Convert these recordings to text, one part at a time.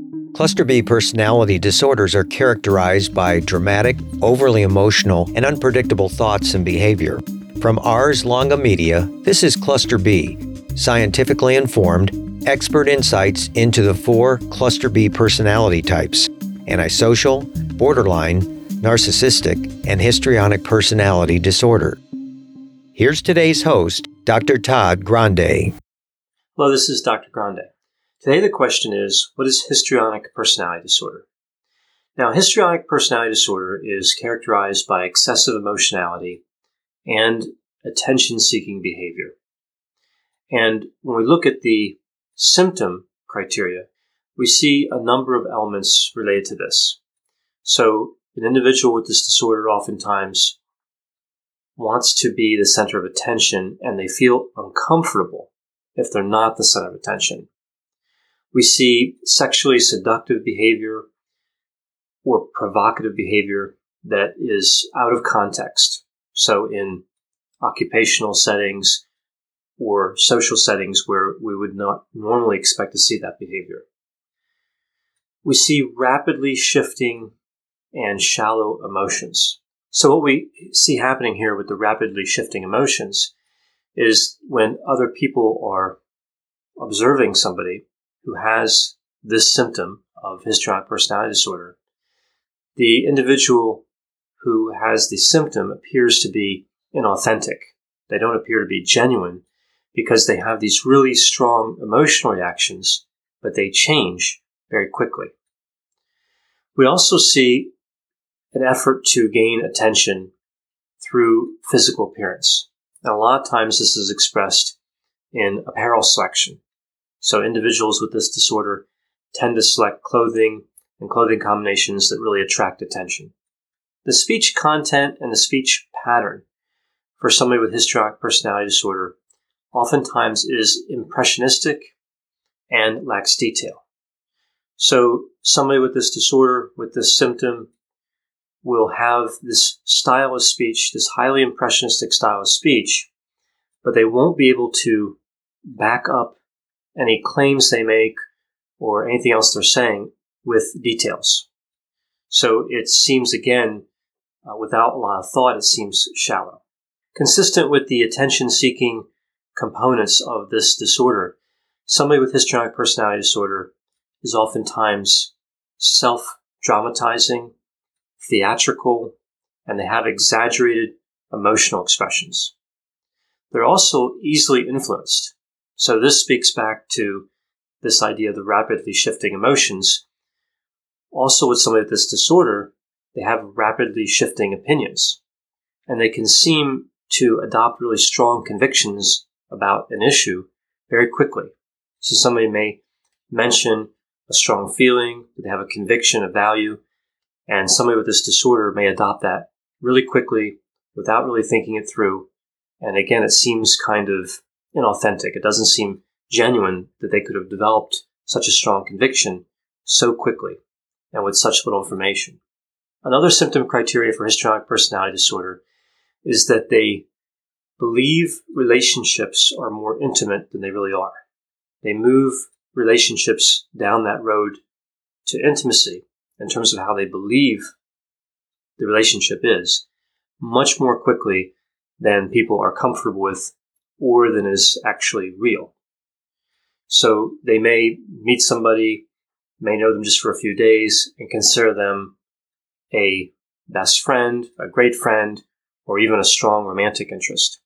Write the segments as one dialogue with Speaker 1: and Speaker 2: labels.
Speaker 1: Cluster B personality disorders are characterized by dramatic, overly emotional, and unpredictable thoughts and behavior. From Ars Longa Media, this is Cluster B, scientifically informed, expert insights into the 4 Cluster B personality types: antisocial, borderline, narcissistic, and histrionic personality disorder. Here's today's host, Dr. Todd Grande.
Speaker 2: Hello, this is Dr. Grande. Today the question is, what is histrionic personality disorder? Now, histrionic personality disorder is characterized by excessive emotionality and attention-seeking behavior. And when we look at the symptom criteria, we see a number of elements related to this. So, an individual with this disorder oftentimes wants to be the center of attention, and they feel uncomfortable if they're not the center of attention. We see sexually seductive behavior or provocative behavior that is out of context. So in occupational settings or social settings where we would not normally expect to see that behavior. We see rapidly shifting and shallow emotions. So what we see happening here with the rapidly shifting emotions is when other people are observing somebody who has this symptom of histrionic personality disorder, the individual who has the symptom appears to be inauthentic. They don't appear to be genuine because they have these really strong emotional reactions, but they change very quickly. We also see an effort to gain attention through physical appearance. And a lot of times this is expressed in apparel selection. So individuals with this disorder tend to select clothing and clothing combinations that really attract attention. The speech content and the speech pattern for somebody with histrionic personality disorder oftentimes is impressionistic and lacks detail. So somebody with this disorder, with this symptom, will have this style of speech, this highly impressionistic style of speech, but they won't be able to back up any claims they make or anything else they're saying with details. So it seems, again, without a lot of thought, it seems shallow. Consistent with the attention-seeking components of this disorder, somebody with histrionic personality disorder is oftentimes self-dramatizing, theatrical, and they have exaggerated emotional expressions. They're also easily influenced. So this speaks back to this idea of the rapidly shifting emotions. Also with somebody with this disorder, they have rapidly shifting opinions, and they can seem to adopt really strong convictions about an issue very quickly. So somebody may mention a strong feeling, they have a conviction, a value, and somebody with this disorder may adopt that really quickly without really thinking it through. And again, it seems kind of inauthentic. It doesn't seem genuine that they could have developed such a strong conviction so quickly and with such little information. Another symptom criteria for histrionic personality disorder is that they believe relationships are more intimate than they really are. They move relationships down that road to intimacy in terms of how they believe the relationship is much more quickly than people are comfortable with or than is actually real. So they may meet somebody, may know them just for a few days, and consider them a best friend, a great friend, or even a strong romantic interest.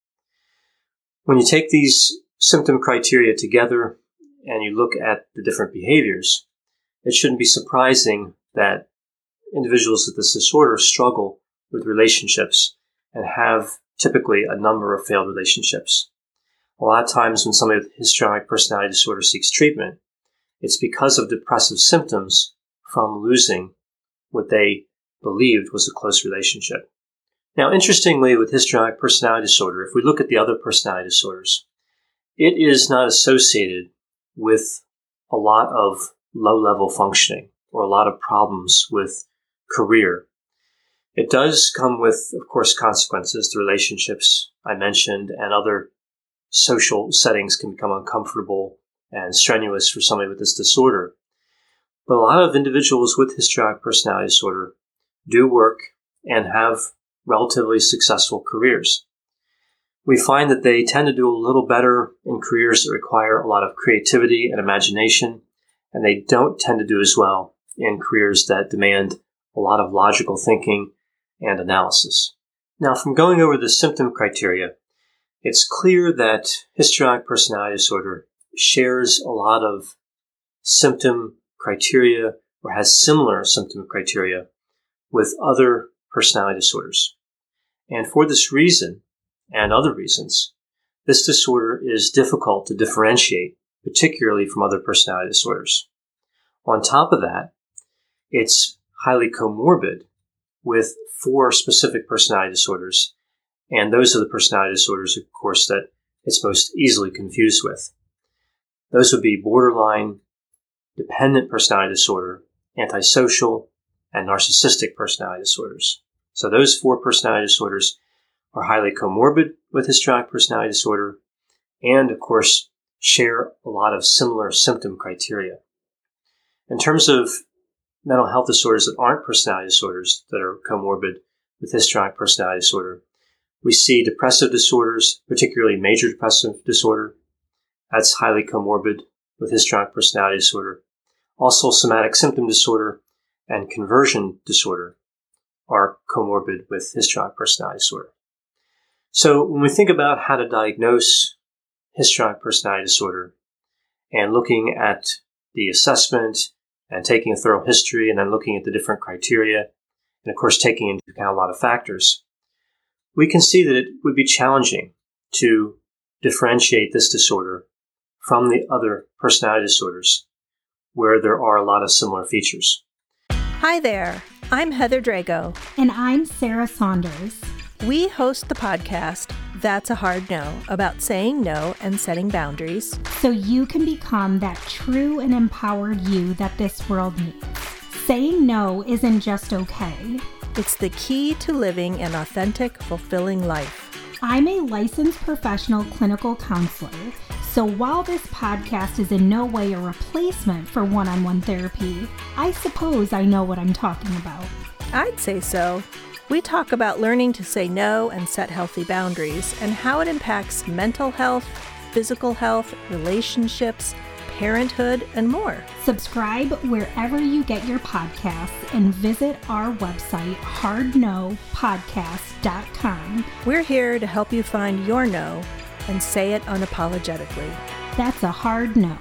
Speaker 2: When you take these symptom criteria together and you look at the different behaviors, it shouldn't be surprising that individuals with this disorder struggle with relationships and have typically a number of failed relationships. A lot of times when somebody with histrionic personality disorder seeks treatment, it's because of depressive symptoms from losing what they believed was a close relationship. Now, interestingly, with histrionic personality disorder, if we look at the other personality disorders, it is not associated with a lot of low-level functioning or a lot of problems with career. It does come with, of course, consequences. The relationships I mentioned and other social settings can become uncomfortable and strenuous for somebody with this disorder. But a lot of individuals with histrionic personality disorder do work and have relatively successful careers. We find that they tend to do a little better in careers that require a lot of creativity and imagination, and they don't tend to do as well in careers that demand a lot of logical thinking and analysis. Now, from going over the symptom criteria, it's clear that histrionic personality disorder shares a lot of symptom criteria or has similar symptom criteria with other personality disorders. And for this reason, and other reasons, this disorder is difficult to differentiate, particularly from other personality disorders. On top of that, it's highly comorbid with 4 specific personality disorders, and those are the personality disorders, of course, that it's most easily confused with. Those would be borderline, dependent personality disorder, antisocial, and narcissistic personality disorders. So those 4 personality disorders are highly comorbid with histrionic personality disorder and, of course, share a lot of similar symptom criteria. In terms of mental health disorders that aren't personality disorders that are comorbid with histrionic personality disorder, we see depressive disorders, particularly major depressive disorder. That's highly comorbid with histrionic personality disorder. Also, somatic symptom disorder and conversion disorder are comorbid with histrionic personality disorder. So when we think about how to diagnose histrionic personality disorder and looking at the assessment and taking a thorough history and then looking at the different criteria and, of course, taking into account a lot of factors, we can see that it would be challenging to differentiate this disorder from the other personality disorders where there are a lot of similar features.
Speaker 3: Hi there, I'm Heather Drago.
Speaker 4: And I'm Sarah Saunders.
Speaker 3: We host the podcast, That's a Hard No, about saying no and setting boundaries.
Speaker 4: So you can become that true and empowered you that this world needs. Saying no isn't just okay.
Speaker 3: It's the key to living an authentic, fulfilling life.
Speaker 4: I'm a licensed professional clinical counselor, so while this podcast is in no way a replacement for one-on-one therapy, I suppose I know what I'm talking about.
Speaker 3: I'd say so. We talk about learning to say no and set healthy boundaries and how it impacts mental health, physical health, relationships, parenthood, and more.
Speaker 4: Subscribe wherever you get your podcasts and visit our website, hardnopodcast.com.
Speaker 3: We're here to help you find your no and say it unapologetically.
Speaker 4: That's a hard no.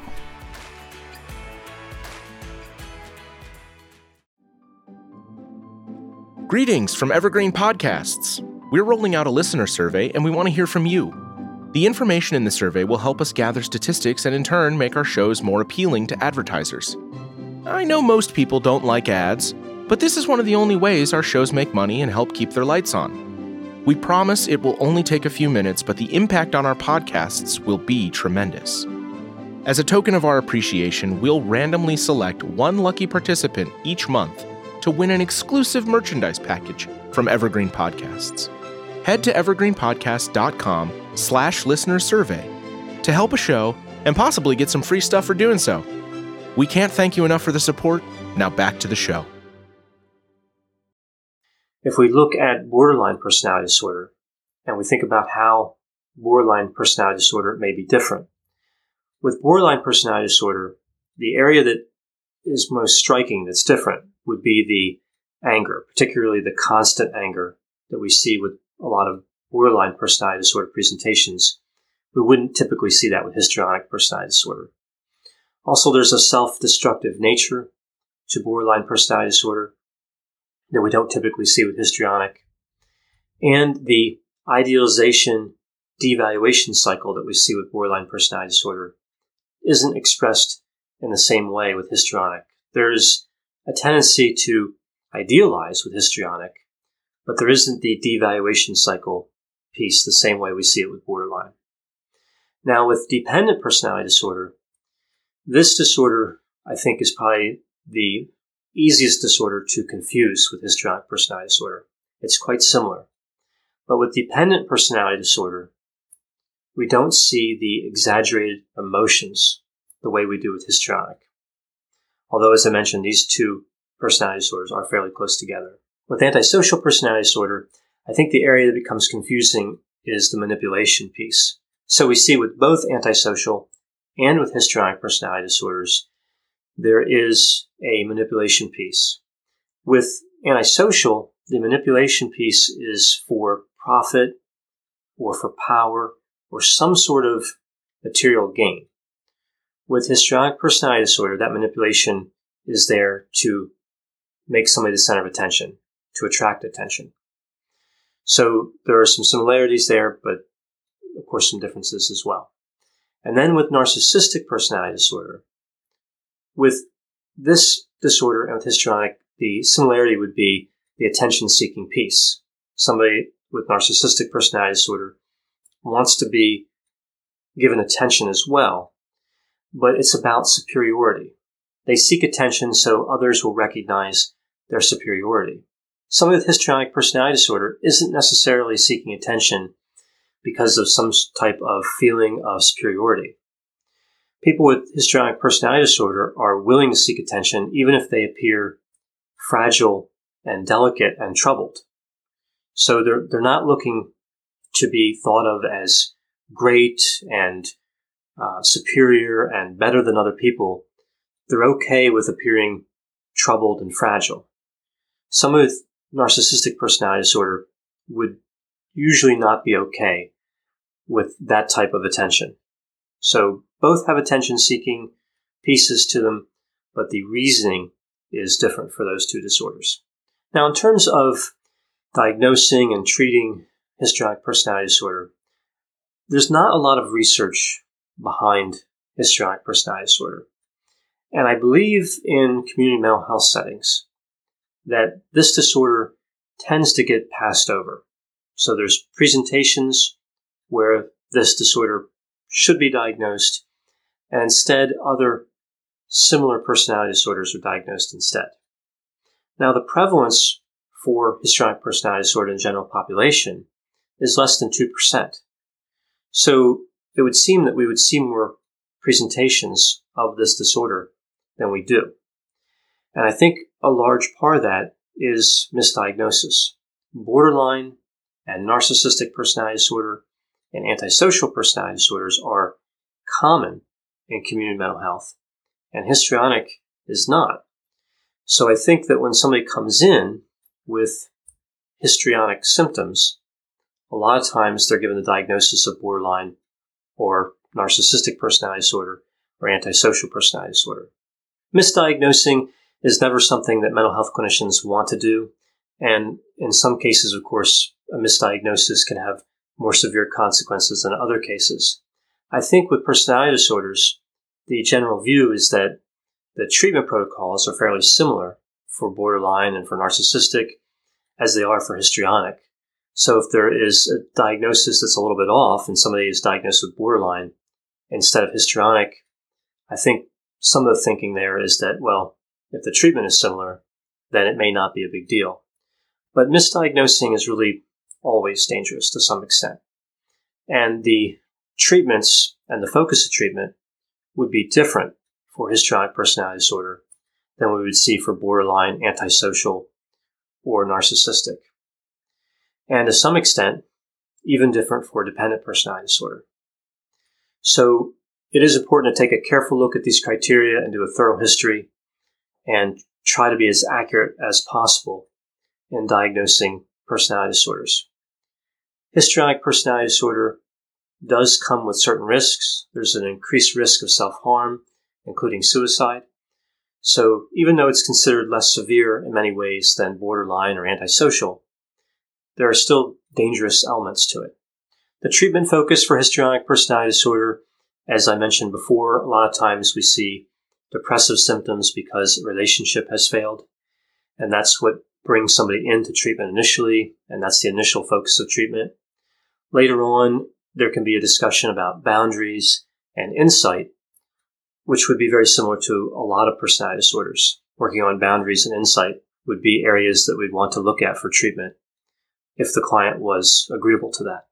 Speaker 5: Greetings from Evergreen Podcasts. We're rolling out a listener survey and we want to hear from you. The information in the survey will help us gather statistics and in turn make our shows more appealing to advertisers. I know most people don't like ads, but this is one of the only ways our shows make money and help keep their lights on. We promise it will only take a few minutes, but the impact on our podcasts will be tremendous. As a token of our appreciation, we'll randomly select one lucky participant each month to win an exclusive merchandise package from Evergreen Podcasts. Head to evergreenpodcast.com/listenersurvey to help a show and possibly get some free stuff for doing so. We can't thank you enough for the support. Now back to the show.
Speaker 2: If we look at borderline personality disorder and we think about how borderline personality disorder may be different, with borderline personality disorder, the area that is most striking that's different would be the anger, particularly the constant anger that we see with a lot of borderline personality disorder presentations. We wouldn't typically see that with histrionic personality disorder. Also, there's a self-destructive nature to borderline personality disorder that we don't typically see with histrionic. And the idealization, devaluation cycle that we see with borderline personality disorder isn't expressed in the same way with histrionic. There's a tendency to idealize with histrionic, but there isn't the devaluation cycle piece the same way we see it with borderline. Now, with dependent personality disorder, this disorder, I think, is probably the easiest disorder to confuse with histrionic personality disorder. It's quite similar. But with dependent personality disorder, we don't see the exaggerated emotions the way we do with histrionic. Although, as I mentioned, these two personality disorders are fairly close together. With antisocial personality disorder, I think the area that becomes confusing is the manipulation piece. So we see with both antisocial and with histrionic personality disorders, there is a manipulation piece. With antisocial, the manipulation piece is for profit or for power or some sort of material gain. With histrionic personality disorder, that manipulation is there to make somebody the center of attention, to attract attention. So there are some similarities there, but of course some differences as well. And then with narcissistic personality disorder, with this disorder and with histrionic, the similarity would be the attention-seeking piece. Somebody with narcissistic personality disorder wants to be given attention as well, but it's about superiority. They seek attention so others will recognize their superiority. Somebody with histrionic personality disorder isn't necessarily seeking attention because of some type of feeling of superiority. People with histrionic personality disorder are willing to seek attention even if they appear fragile and delicate and troubled. So they're not looking to be thought of as great and superior and better than other people. They're okay with appearing troubled and fragile. Someone with narcissistic personality disorder would usually not be okay with that type of attention. So both have attention-seeking pieces to them, but the reasoning is different for those two disorders. Now, in terms of diagnosing and treating histrionic personality disorder, there's not a lot of research behind histrionic personality disorder. And I believe in community mental health settings that this disorder tends to get passed over. So there's presentations where this disorder should be diagnosed, and instead other similar personality disorders are diagnosed instead. Now, the prevalence for histrionic personality disorder in the general population is less than 2%. So it would seem that we would see more presentations of this disorder than we do. And I think a large part of that is misdiagnosis. Borderline and narcissistic personality disorder and antisocial personality disorders are common in community mental health, and histrionic is not. So I think that when somebody comes in with histrionic symptoms, a lot of times they're given the diagnosis of borderline or narcissistic personality disorder or antisocial personality disorder. Misdiagnosing is never something that mental health clinicians want to do, and in some cases, of course, a misdiagnosis can have more severe consequences than other cases. I think with personality disorders, the general view is that the treatment protocols are fairly similar for borderline and for narcissistic as they are for histrionic. So if there is a diagnosis that's a little bit off and somebody is diagnosed with borderline instead of histrionic, I think some of the thinking there is that, well, if the treatment is similar, then it may not be a big deal. But misdiagnosing is really always dangerous to some extent. And the treatments and the focus of treatment would be different for histrionic personality disorder than we would see for borderline, antisocial, or narcissistic. And to some extent, even different for dependent personality disorder. So it is important to take a careful look at these criteria and do a thorough history and try to be as accurate as possible in diagnosing personality disorders. Histrionic personality disorder does come with certain risks. There's an increased risk of self-harm, including suicide. So even though it's considered less severe in many ways than borderline or antisocial, there are still dangerous elements to it. The treatment focus for histrionic personality disorder, as I mentioned before, a lot of times we see depressive symptoms because a relationship has failed. And that's what brings somebody into treatment initially, and that's the initial focus of treatment. Later on, there can be a discussion about boundaries and insight, which would be very similar to a lot of personality disorders. Working on boundaries and insight would be areas that we'd want to look at for treatment if the client was agreeable to that.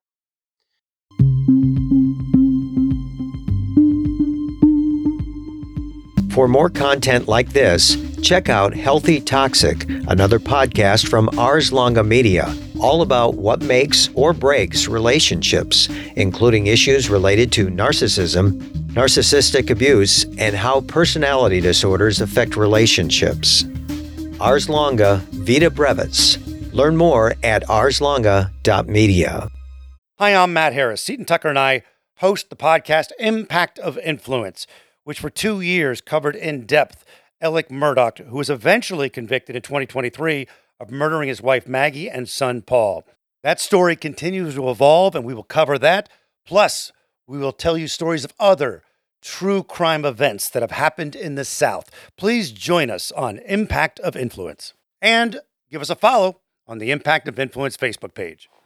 Speaker 1: For more content like this, check out Healthy Toxic, another podcast from Ars Longa Media, all about what makes or breaks relationships, including issues related to narcissism, narcissistic abuse, and how personality disorders affect relationships. Ars Longa Vita Brevis. Learn more at arslonga.media.
Speaker 6: Hi, I'm Matt Harris. Seton Tucker and I host the podcast Impact of Influence, which for 2 years covered in depth Alec Murdaugh, who was eventually convicted in 2023 of murdering his wife Maggie and son Paul. That story continues to evolve, and we will cover that. Plus, we will tell you stories of other true crime events that have happened in the South. Please join us on Impact of Influence. And give us a follow on the Impact of Influence Facebook page.